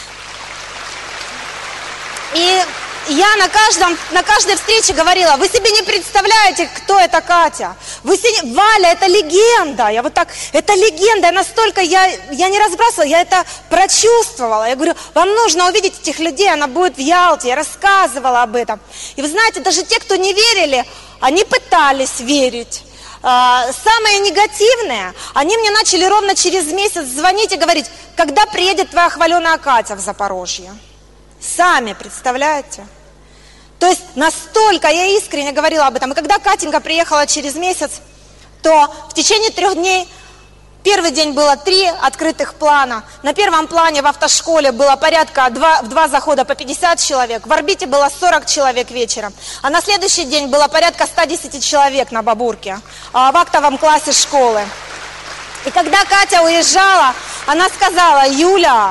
И я на, каждом, на каждой встрече говорила: вы себе не представляете, кто это Катя. Вы себе... Валя, это легенда. Я вот так, это легенда. Я настолько, я, я не разбрасывала, я это прочувствовала. Я говорю: вам нужно увидеть этих людей, она будет в Ялте. Я рассказывала об этом. И вы знаете, даже те, кто не верили, они пытались верить. Самые негативные, они мне начали ровно через месяц звонить и говорить: когда приедет твоя хваленая Катя в Запорожье? Сами представляете? То есть настолько я искренне говорила об этом. И когда Катенька приехала через месяц, то в течение трех дней, первый день было три открытых плана. На первом плане в автошколе было порядка два, в два захода по пятьдесят человек. В орбите было сорок человек вечером. А на следующий день было порядка ста десяти человек на Бабурке, в актовом классе школы. И когда Катя уезжала, она сказала: Юля,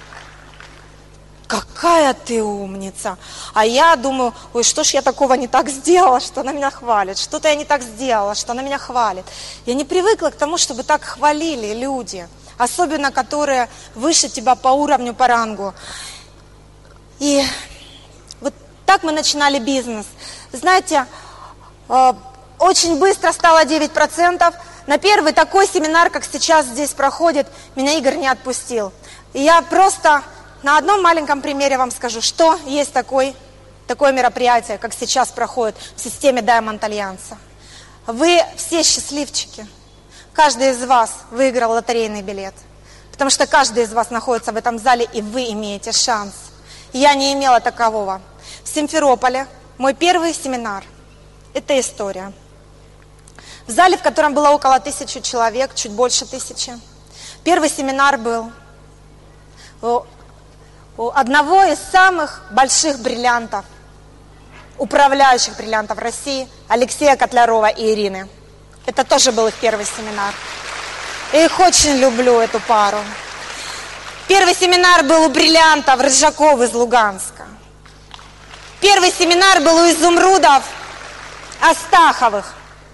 какая ты умница. А я думаю: ой, что ж я такого не так сделала, что она меня хвалит. Что-то я не так сделала, что она меня хвалит. Я не привыкла к тому, чтобы так хвалили люди, особенно которые выше тебя по уровню, по рангу. И вот так мы начинали бизнес. Знаете, очень быстро стало девять процентов. На первый такой семинар, как сейчас здесь проходит, меня Игорь не отпустил. И я просто... На одном маленьком примере вам скажу, что есть такой, такое мероприятие, как сейчас проходит в системе Diamond Альянса. Вы все счастливчики. Каждый из вас выиграл лотерейный билет. Потому что каждый из вас находится в этом зале, и вы имеете шанс. Я не имела такового. В Симферополе мой первый семинар. Это история. В зале, в котором было около тысячи человек, чуть больше тысячи. Первый семинар был у, у одного из самых больших бриллиантов, управляющих бриллиантов России, Алексея Котлярова и Ирины. Это тоже был их первый семинар. Я их очень люблю, эту пару. Первый семинар был у бриллиантов Рыжаков из Луганска. Первый семинар был у изумрудов Астаховых.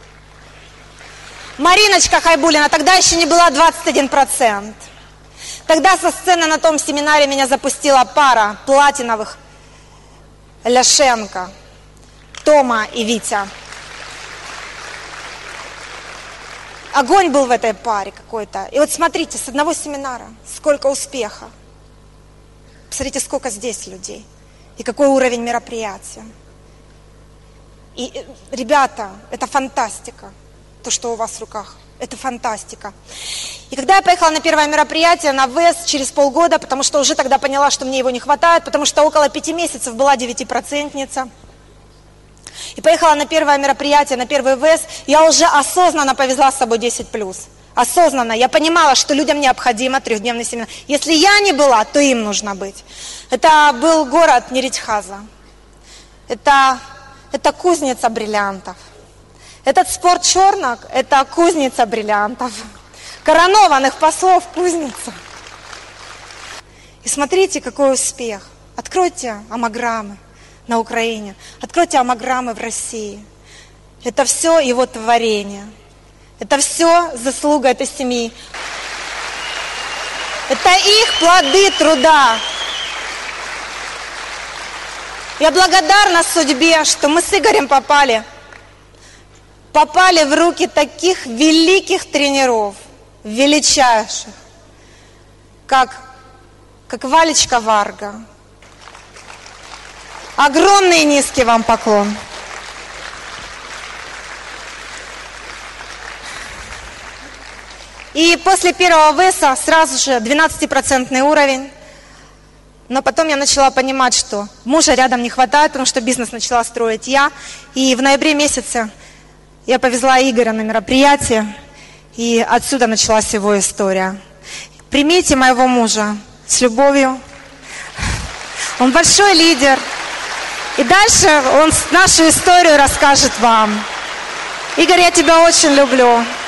Мариночка Хайбулина, тогда еще не была двадцать один процент. Тогда со сцены на том семинаре меня запустила пара платиновых Ляшенко, Тома и Витя. Огонь был в этой паре какой-то. И вот смотрите, с одного семинара сколько успеха. Посмотрите, сколько здесь людей. И какой уровень мероприятия. И, ребята, это фантастика. То, что у вас в руках. Это фантастика. И когда я поехала на первое мероприятие, на ВЭС, через полгода, потому что уже тогда поняла, что мне его не хватает, потому что около пяти месяцев была девятипроцентница. И поехала на первое мероприятие, на первый ВЭС, я уже осознанно повезла с собой десять плюс. Осознанно. Я понимала, что людям необходимо трехдневный семинар. Если я не была, то им нужно быть. Это был город Неритьхаза. Это, это кузница бриллиантов. Этот спорт Чернок – это кузница бриллиантов. Коронованных послов кузница. И смотрите, какой успех. Откройте аммограммы на Украине. Откройте аммограммы в России. Это все его творение. Это все заслуга этой семьи. Это их плоды труда. Я благодарна судьбе, что мы с Игорем попали, попали в руки таких великих тренеров, величайших, как, как Валечка Варга. Огромный и низкий вам поклон. И после первого ВЭСа сразу же двенадцатипроцентный уровень. Но потом я начала понимать, что мужа рядом не хватает, потому что бизнес начала строить я. И в ноябре месяце я повезла Игоря на мероприятие, и отсюда началась его история. Примите моего мужа с любовью. Он большой лидер. И дальше он нашу историю расскажет вам. Игорь, я тебя очень люблю.